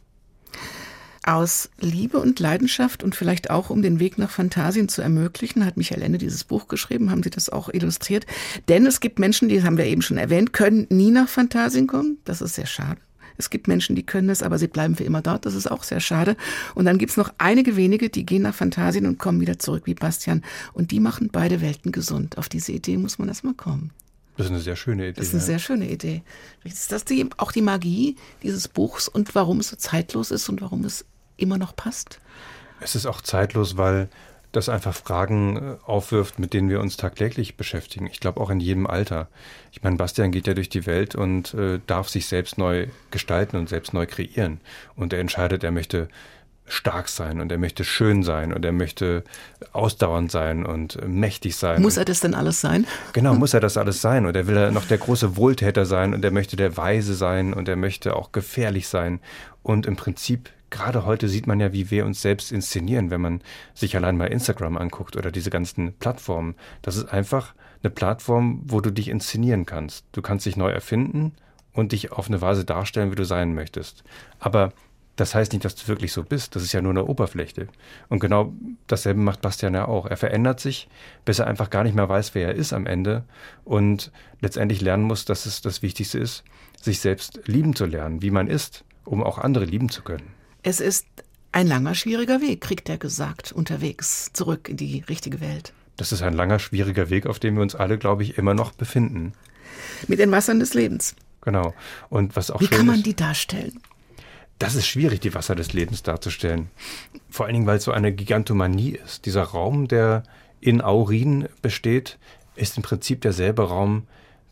S2: Aus Liebe und Leidenschaft und vielleicht auch, um den Weg nach Phantasien zu ermöglichen, hat Michael Ende dieses Buch geschrieben, haben Sie das auch illustriert. Denn es gibt Menschen, die haben wir eben schon erwähnt, können nie nach Phantasien kommen. Das ist sehr schade. Es gibt Menschen, die können es, aber sie bleiben für immer dort. Das ist auch sehr schade. Und dann gibt es noch einige wenige, die gehen nach Phantasien und kommen wieder zurück wie Bastian. Und die machen beide Welten gesund. Auf diese Idee muss man erst mal kommen.
S3: Das ist eine sehr schöne Idee.
S2: Das ist eine ja. sehr schöne Idee. Ist das die, auch die Magie dieses Buchs und warum es so zeitlos ist und warum es immer noch passt?
S3: Es ist auch zeitlos, weil das einfach Fragen aufwirft, mit denen wir uns tagtäglich beschäftigen. Ich glaube auch in jedem Alter. Ich meine, Bastian geht ja durch die Welt und äh, darf sich selbst neu gestalten und selbst neu kreieren. Und er entscheidet, er möchte stark sein und er möchte schön sein und er möchte ausdauernd sein und mächtig sein.
S2: Muss er das denn alles sein?
S3: Genau, muss er das alles sein. Und er will ja noch der große Wohltäter sein und er möchte der Weise sein und er möchte auch gefährlich sein. Und im Prinzip, gerade heute sieht man ja, wie wir uns selbst inszenieren, wenn man sich allein mal Instagram anguckt oder diese ganzen Plattformen. Das ist einfach eine Plattform, wo du dich inszenieren kannst. Du kannst dich neu erfinden und dich auf eine Weise darstellen, wie du sein möchtest. Aber das heißt nicht, dass du wirklich so bist. Das ist ja nur eine Oberfläche. Und genau dasselbe macht Bastian ja auch. Er verändert sich, bis er einfach gar nicht mehr weiß, wer er ist am Ende und letztendlich lernen muss, dass es das Wichtigste ist, sich selbst lieben zu lernen, wie man ist, um auch andere lieben zu können.
S2: Es ist ein langer, schwieriger Weg, kriegt er gesagt, unterwegs zurück in die richtige Welt.
S3: Das ist ein langer, schwieriger Weg, auf dem wir uns alle, glaube ich, immer noch befinden.
S2: Mit den Wassern des Lebens.
S3: Genau. Und was auch
S2: Wie
S3: schön
S2: kann man
S3: ist,
S2: die darstellen?
S3: Das ist schwierig, die Wasser des Lebens darzustellen. Vor allen Dingen, weil es so eine Gigantomanie ist. Dieser Raum, der in Aurin besteht, ist im Prinzip derselbe Raum,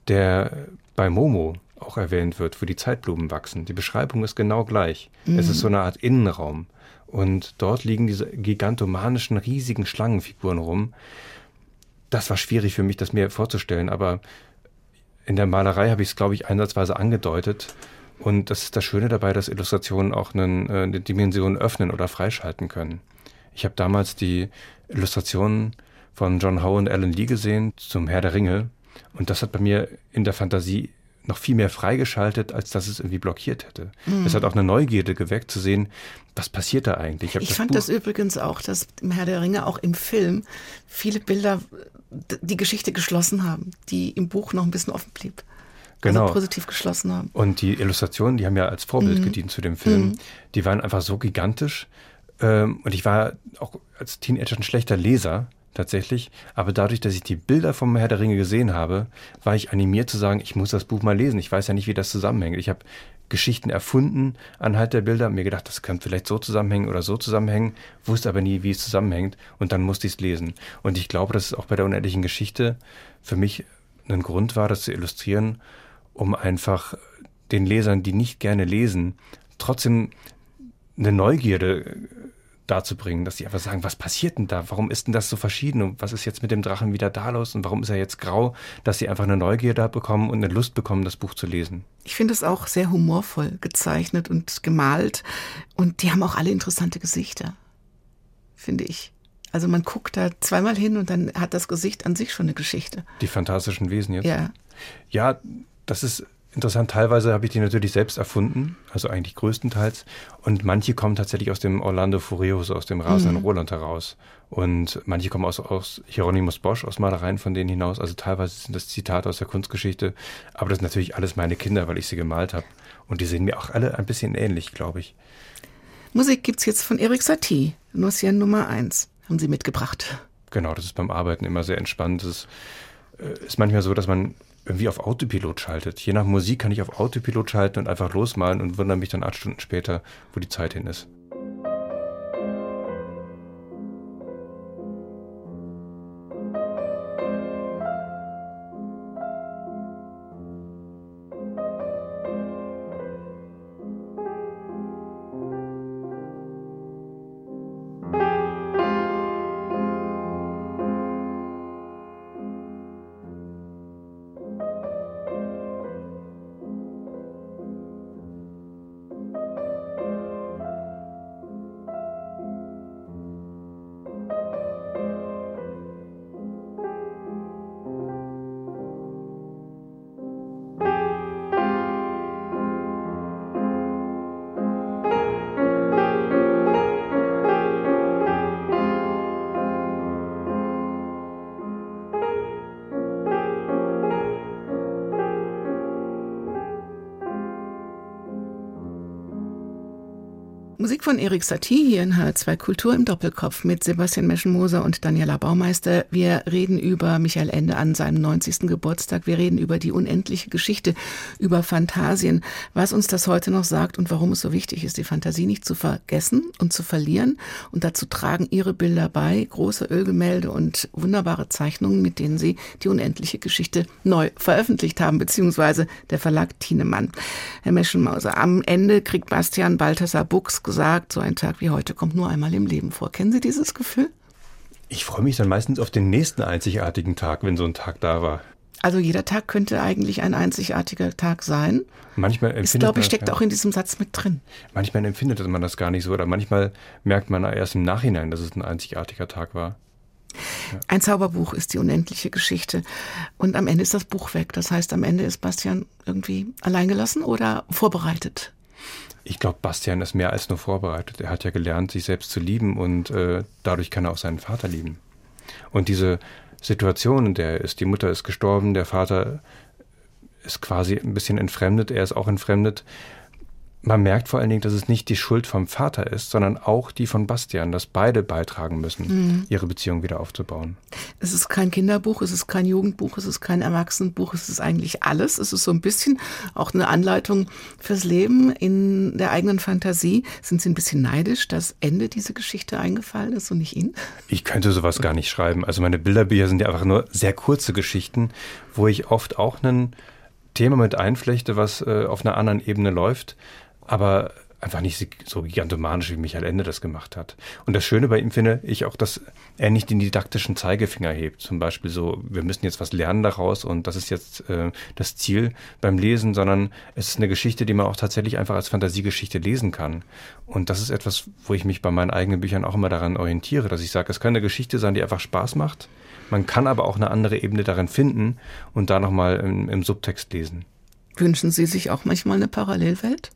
S3: der bei Momo auch erwähnt wird, wo die Zeitblumen wachsen. Die Beschreibung ist genau gleich. Mhm. Es ist so eine Art Innenraum. Und dort liegen diese gigantomanischen, riesigen Schlangenfiguren rum. Das war schwierig für mich, das mir vorzustellen. Aber in der Malerei habe ich es, glaube ich, einsatzweise angedeutet. Und das ist das Schöne dabei, dass Illustrationen auch einen, äh, eine Dimension öffnen oder freischalten können. Ich habe damals die Illustrationen von John Howe und Alan Lee gesehen zum Herr der Ringe. Und das hat bei mir in der Fantasie noch viel mehr freigeschaltet, als dass es irgendwie blockiert hätte. Mhm. Es hat auch eine Neugierde geweckt, zu sehen, was passiert da eigentlich.
S2: Ich, ich das fand Buch das übrigens auch, dass im Herr der Ringe auch im Film viele Bilder die Geschichte geschlossen haben, die im Buch noch ein bisschen offen blieb.
S3: Genau.
S2: Also positiv geschlossen haben.
S3: Und die Illustrationen, die haben ja als Vorbild mhm. gedient zu dem Film, mhm. die waren einfach so gigantisch. Ähm, und ich war auch als Teenager ein schlechter Leser, tatsächlich. Aber dadurch, dass ich die Bilder vom Herr der Ringe gesehen habe, war ich animiert zu sagen, ich muss das Buch mal lesen. Ich weiß ja nicht, wie das zusammenhängt. Ich habe Geschichten erfunden anhand der Bilder, mir gedacht, das könnte vielleicht so zusammenhängen oder so zusammenhängen, wusste aber nie, wie es zusammenhängt. Und dann musste ich es lesen. Und ich glaube, dass es auch bei der unendlichen Geschichte für mich ein Grund war, das zu illustrieren, um einfach den Lesern, die nicht gerne lesen, trotzdem eine Neugierde darzubringen, dass sie einfach sagen, was passiert denn da? Warum ist denn das so verschieden? Und was ist jetzt mit dem Drachen wieder da los? Und warum ist er jetzt grau? Dass sie einfach eine Neugierde bekommen und eine Lust bekommen, das Buch zu lesen.
S2: Ich finde es auch sehr humorvoll gezeichnet und gemalt. Und die haben auch alle interessante Gesichter, finde ich. Also man guckt da zweimal hin und dann hat das Gesicht an sich schon eine Geschichte.
S3: Die fantastischen Wesen jetzt?
S2: Ja.
S3: Ja, das ist interessant. Teilweise habe ich die natürlich selbst erfunden, also eigentlich größtenteils. Und manche kommen tatsächlich aus dem Orlando Furioso, aus dem rasenden mhm. Roland heraus. Und manche kommen aus, aus Hieronymus Bosch, aus Malereien von denen hinaus. Also teilweise sind das Zitate aus der Kunstgeschichte. Aber das sind natürlich alles meine Kinder, weil ich sie gemalt habe. Und die sehen mir auch alle ein bisschen ähnlich, glaube ich.
S2: Musik gibt's jetzt von Erik Satie, Notieren Nummer eins. Haben Sie mitgebracht?
S3: Genau, das ist beim Arbeiten immer sehr entspannt. Es ist, äh, ist manchmal so, dass man irgendwie auf Autopilot schaltet. Je nach Musik kann ich auf Autopilot schalten und einfach losmalen und wundere mich dann acht Stunden später, wo die Zeit hin ist.
S2: Musik von Erik Satie hier in H R zwei Kultur im Doppelkopf mit Sebastian Meschenmoser und Daniela Baumeister. Wir reden über Michael Ende an seinem neunzigsten Geburtstag. Wir reden über die unendliche Geschichte, über Phantasien, was uns das heute noch sagt und warum es so wichtig ist, die Fantasie nicht zu vergessen und zu verlieren. Und dazu tragen Ihre Bilder bei, große Ölgemälde und wunderbare Zeichnungen, mit denen Sie die unendliche Geschichte neu veröffentlicht haben, beziehungsweise der Verlag Thienemann. Herr Meschenmoser, am Ende kriegt Bastian Balthasar Buchs gesagt, so ein Tag wie heute kommt nur einmal im Leben vor. Kennen Sie dieses Gefühl?
S3: Ich freue mich dann meistens auf den nächsten einzigartigen Tag, wenn so ein Tag da war.
S2: Also jeder Tag könnte eigentlich ein einzigartiger Tag sein.
S3: Manchmal empfindet
S2: das, glaube ich,
S3: man,
S2: steckt
S3: ja.
S2: auch in diesem Satz mit drin.
S3: Manchmal empfindet man das gar nicht so oder manchmal merkt man erst im Nachhinein, dass es ein einzigartiger Tag war. Ja.
S2: Ein Zauberbuch ist die unendliche Geschichte und am Ende ist das Buch weg. Das heißt, am Ende ist Bastian irgendwie alleingelassen oder vorbereitet?
S3: Ich glaube, Bastian ist mehr als nur vorbereitet. Er hat ja gelernt, sich selbst zu lieben und äh, dadurch kann er auch seinen Vater lieben. Und diese Situation, in der er ist, die Mutter ist gestorben, der Vater ist quasi ein bisschen entfremdet, er ist auch entfremdet. Man merkt vor allen Dingen, dass es nicht die Schuld vom Vater ist, sondern auch die von Bastian, dass beide beitragen müssen, mhm. ihre Beziehung wieder aufzubauen.
S2: Es ist kein Kinderbuch, es ist kein Jugendbuch, es ist kein Erwachsenenbuch, es ist eigentlich alles. Es ist so ein bisschen auch eine Anleitung fürs Leben in der eigenen Fantasie. Sind Sie ein bisschen neidisch, dass Ende diese Geschichte eingefallen ist und nicht Ihnen?
S3: Ich könnte sowas gar nicht schreiben. Also meine Bilderbücher sind ja einfach nur sehr kurze Geschichten, wo ich oft auch ein Thema mit einflechte, was äh, auf einer anderen Ebene läuft, aber einfach nicht so gigantomanisch, wie Michael Ende das gemacht hat. Und das Schöne bei ihm finde ich auch, dass er nicht den didaktischen Zeigefinger hebt. Zum Beispiel so, wir müssen jetzt was lernen daraus und das ist jetzt äh, das Ziel beim Lesen, sondern es ist eine Geschichte, die man auch tatsächlich einfach als Fantasiegeschichte lesen kann. Und das ist etwas, wo ich mich bei meinen eigenen Büchern auch immer daran orientiere, dass ich sage, es kann eine Geschichte sein, die einfach Spaß macht. Man kann aber auch eine andere Ebene darin finden und da nochmal im, im Subtext lesen.
S2: Wünschen Sie sich auch manchmal eine Parallelwelt?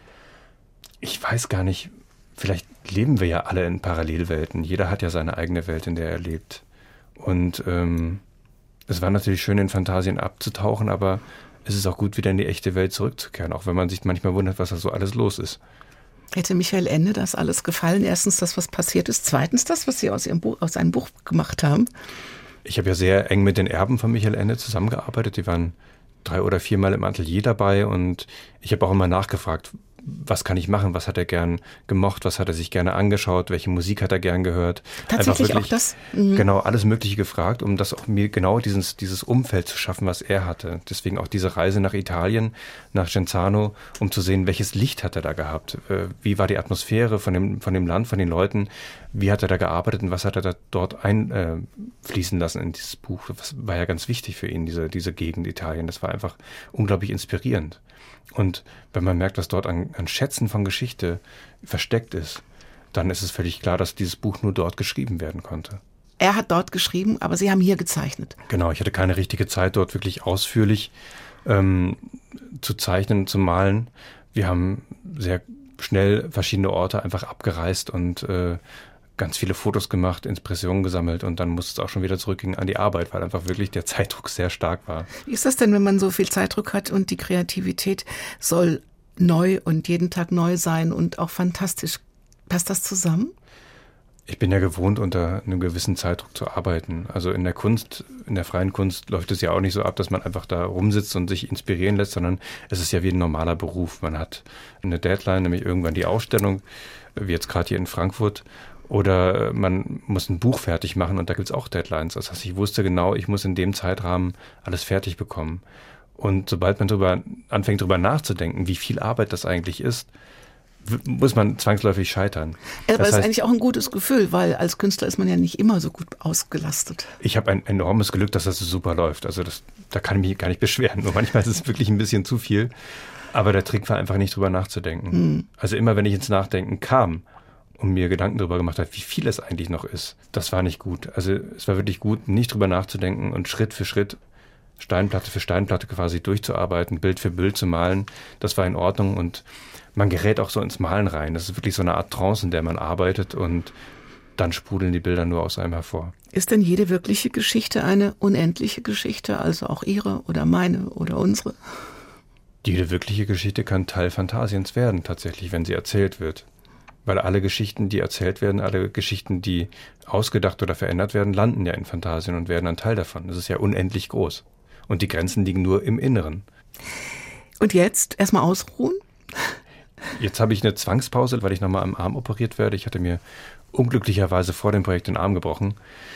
S3: Ich weiß gar nicht, vielleicht leben wir ja alle in Parallelwelten. Jeder hat ja seine eigene Welt, in der er lebt. Und ähm, es war natürlich schön, in Phantasien abzutauchen, aber es ist auch gut, wieder in die echte Welt zurückzukehren, auch wenn man sich manchmal wundert, was da so alles los ist.
S2: Hätte Michael Ende das alles gefallen? Erstens das, was passiert ist. Zweitens das, was Sie aus, Ihrem Buch, aus seinem Buch gemacht haben.
S3: Ich habe ja sehr eng mit den Erben von Michael Ende zusammengearbeitet. Die waren drei oder viermal im Atelier dabei und ich habe auch immer nachgefragt, was kann ich machen, was hat er gern gemocht, was hat er sich gerne angeschaut, welche Musik hat er gern gehört.
S2: Tatsächlich
S3: wirklich,
S2: auch das? Mhm.
S3: Genau, alles Mögliche gefragt, um das auch mir genau dieses, dieses Umfeld zu schaffen, was er hatte. Deswegen auch diese Reise nach Italien, nach Genzano, um zu sehen, welches Licht hat er da gehabt, wie war die Atmosphäre von dem, von dem Land, von den Leuten, wie hat er da gearbeitet und was hat er da dort einfließen lassen in dieses Buch. Das war ja ganz wichtig für ihn, diese, diese Gegend Italien. Das war einfach unglaublich inspirierend. Und wenn man merkt, was dort an, an Schätzen von Geschichte versteckt ist, dann ist es völlig klar, dass dieses Buch nur dort geschrieben werden konnte.
S2: Er hat dort geschrieben, aber Sie haben hier gezeichnet.
S3: Genau, ich hatte keine richtige Zeit, dort wirklich ausführlich ähm, zu zeichnen, zu malen. Wir haben sehr schnell verschiedene Orte einfach abgereist und äh, ganz viele Fotos gemacht, Inspirationen gesammelt und dann musste es auch schon wieder zurückgehen an die Arbeit, weil einfach wirklich der Zeitdruck sehr stark war.
S2: Wie ist das denn, wenn man so viel Zeitdruck hat und die Kreativität soll neu und jeden Tag neu sein und auch fantastisch? Passt das zusammen?
S3: Ich bin ja gewohnt, unter einem gewissen Zeitdruck zu arbeiten. Also in der Kunst, in der freien Kunst läuft es ja auch nicht so ab, dass man einfach da rumsitzt und sich inspirieren lässt, sondern es ist ja wie ein normaler Beruf. Man hat eine Deadline, nämlich irgendwann die Ausstellung, wie jetzt gerade hier in Frankfurt, oder man muss ein Buch fertig machen und da gibt es auch Deadlines. Das heißt, ich wusste genau, ich muss in dem Zeitrahmen alles fertig bekommen. Und sobald man drüber anfängt, drüber nachzudenken, wie viel Arbeit das eigentlich ist, muss man zwangsläufig scheitern.
S2: Aber das
S3: heißt,
S2: ist eigentlich auch ein gutes Gefühl, weil als Künstler ist man ja nicht immer so gut ausgelastet.
S3: Ich habe ein enormes Glück, dass das so super läuft. Also das, da kann ich mich gar nicht beschweren. Nur manchmal ist es wirklich ein bisschen zu viel. Aber der Trick war einfach nicht drüber nachzudenken. Hm. Also immer, wenn ich ins Nachdenken kam und mir Gedanken darüber gemacht habe, wie viel es eigentlich noch ist, das war nicht gut. Also es war wirklich gut, nicht drüber nachzudenken und Schritt für Schritt, Steinplatte für Steinplatte quasi durchzuarbeiten, Bild für Bild zu malen. Das war in Ordnung und man gerät auch so ins Malen rein. Das ist wirklich so eine Art Trance, in der man arbeitet und dann sprudeln die Bilder nur aus einem hervor.
S2: Ist denn jede wirkliche Geschichte eine unendliche Geschichte, also auch Ihre oder meine oder unsere?
S3: Jede wirkliche Geschichte kann Teil Phantasiens werden, tatsächlich, wenn sie erzählt wird. Weil alle Geschichten, die erzählt werden, alle Geschichten, die ausgedacht oder verändert werden, landen ja in Phantasien und werden ein Teil davon. Das ist ja unendlich groß. Und die Grenzen liegen nur im Inneren.
S2: Und jetzt erstmal ausruhen?
S3: Jetzt habe ich eine Zwangspause, weil ich nochmal am Arm operiert werde. Ich hatte mir unglücklicherweise vor dem Projekt den Arm gebrochen.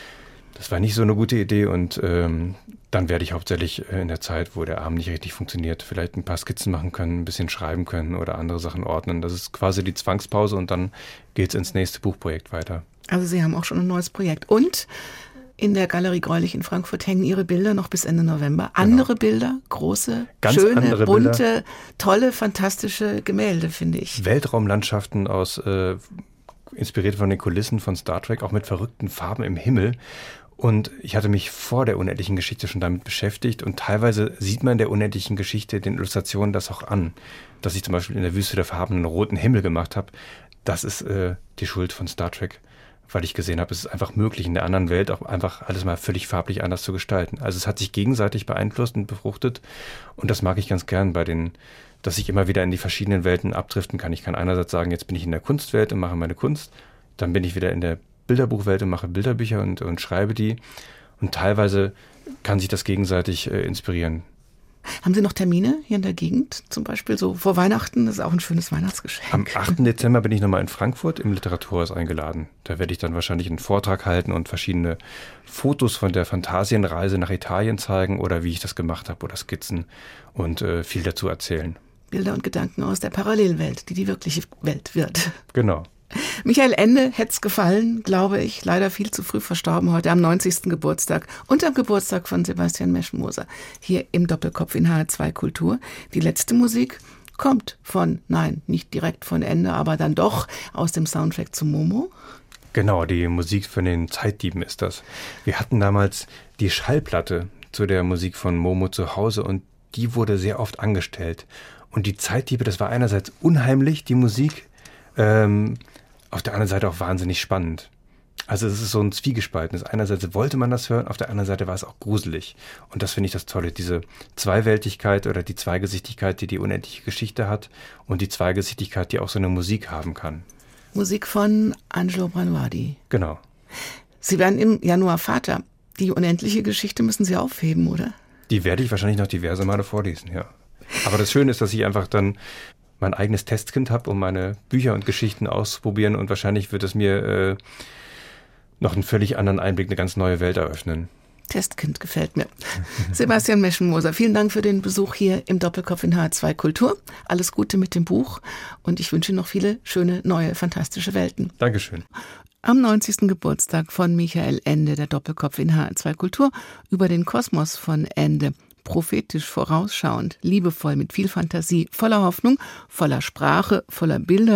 S3: Das war nicht so eine gute Idee und ähm, dann werde ich hauptsächlich in der Zeit, wo der Arm nicht richtig funktioniert, vielleicht ein paar Skizzen machen können, ein bisschen schreiben können oder andere Sachen ordnen. Das ist quasi die Zwangspause und dann geht es ins nächste Buchprojekt weiter.
S2: Also Sie haben auch schon ein neues Projekt. Und in der Galerie Greulich in Frankfurt hängen Ihre Bilder noch bis Ende November. Andere genau. Bilder, große,
S3: Ganz
S2: schöne, bunte, Bilder. Tolle, fantastische Gemälde, finde ich.
S3: Weltraumlandschaften aus, äh, inspiriert von den Kulissen von Star Trek, auch mit verrückten Farben im Himmel. Und ich hatte mich vor der unendlichen Geschichte schon damit beschäftigt und teilweise sieht man der unendlichen Geschichte, den Illustrationen das auch an. Dass ich zum Beispiel in der Wüste der Farben einen roten Himmel gemacht habe, das ist äh, die Schuld von Star Trek. Weil ich gesehen habe, es ist einfach möglich, in der anderen Welt auch einfach alles mal völlig farblich anders zu gestalten. Also es hat sich gegenseitig beeinflusst und befruchtet und das mag ich ganz gern bei den, dass ich immer wieder in die verschiedenen Welten abdriften kann. Ich kann einerseits sagen, jetzt bin ich in der Kunstwelt und mache meine Kunst, dann bin ich wieder in der Bilderbuchwelt und mache Bilderbücher und, und schreibe die und teilweise kann sich das gegenseitig äh, inspirieren.
S2: Haben Sie noch Termine hier in der Gegend, zum Beispiel so vor Weihnachten? Das ist auch ein schönes Weihnachtsgeschenk.
S3: Am achten Dezember bin ich nochmal in Frankfurt im Literaturhaus eingeladen. Da werde ich dann wahrscheinlich einen Vortrag halten und verschiedene Fotos von der Phantasienreise nach Italien zeigen oder wie ich das gemacht habe oder Skizzen und äh, viel dazu erzählen.
S2: Bilder und Gedanken aus der Parallelwelt, die die wirkliche Welt wird.
S3: Genau.
S2: Michael Ende hätte es gefallen, glaube ich, leider viel zu früh verstorben heute am neunzigsten Geburtstag und am Geburtstag von Sebastian Meschenmoser hier im Doppelkopf in H R zwei Kultur. Die letzte Musik kommt von, nein, nicht direkt von Ende, aber dann doch aus dem Soundtrack zu Momo.
S3: Genau, die Musik von den Zeitdieben ist das. Wir hatten damals die Schallplatte zu der Musik von Momo zu Hause und die wurde sehr oft angestellt. Und die Zeitdiebe, das war einerseits unheimlich, die Musik, ähm, auf der anderen Seite auch wahnsinnig spannend. Also es ist so ein Zwiegespaltenes. Einerseits wollte man das hören, auf der anderen Seite war es auch gruselig. Und das finde ich das Tolle, diese Zweiwältigkeit oder die Zweigesichtigkeit, die die unendliche Geschichte hat und die Zweigesichtigkeit, die auch so eine Musik haben kann.
S2: Musik von Angelo Branuardi.
S3: Genau.
S2: Sie werden im Januar Vater. Die unendliche Geschichte müssen Sie aufheben, oder?
S3: Die werde ich wahrscheinlich noch diverse Male vorlesen, ja. Aber das Schöne ist, dass ich einfach dann mein eigenes Testkind habe, um meine Bücher und Geschichten auszuprobieren und wahrscheinlich wird es mir äh, noch einen völlig anderen Einblick, eine ganz neue Welt eröffnen.
S2: Testkind gefällt mir. Sebastian Meschenmoser, vielen Dank für den Besuch hier im Doppelkopf in H R zwei Kultur. Alles Gute mit dem Buch und ich wünsche noch viele schöne, neue, fantastische Welten.
S3: Dankeschön.
S2: Am neunzigsten Geburtstag von Michael Ende, der Doppelkopf in H R zwei Kultur, über den Kosmos von Ende. Prophetisch vorausschauend, liebevoll, mit viel Fantasie, voller Hoffnung, voller Sprache, voller Bilder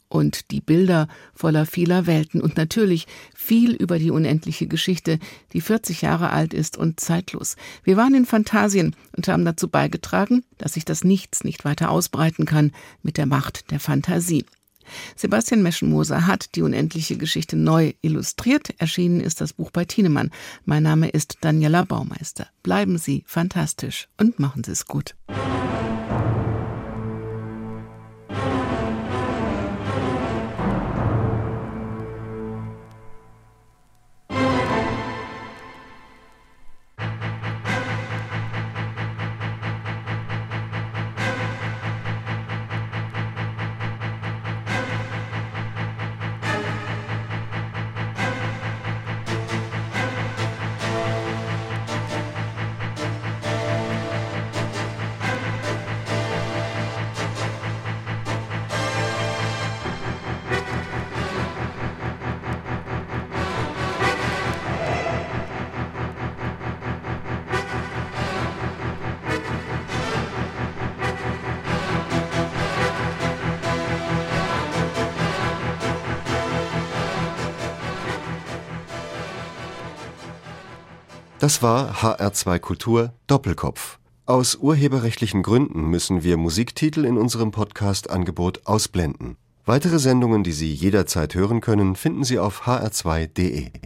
S2: und die Bilder voller vieler Welten und natürlich viel über die unendliche Geschichte, die vierzig Jahre alt ist und zeitlos. Wir waren in Phantasien und haben dazu beigetragen, dass sich das Nichts nicht weiter ausbreiten kann mit der Macht der Fantasie. Sebastian Meschenmoser hat die unendliche Geschichte neu illustriert. Erschienen ist das Buch bei Thienemann. Mein Name ist Daniela Baumeister. Bleiben Sie fantastisch und machen Sie es gut.
S4: Das war H R zwei Kultur Doppelkopf. Aus urheberrechtlichen Gründen müssen wir Musiktitel in unserem Podcast-Angebot ausblenden. Weitere Sendungen, die Sie jederzeit hören können, finden Sie auf h r zwei punkt d e.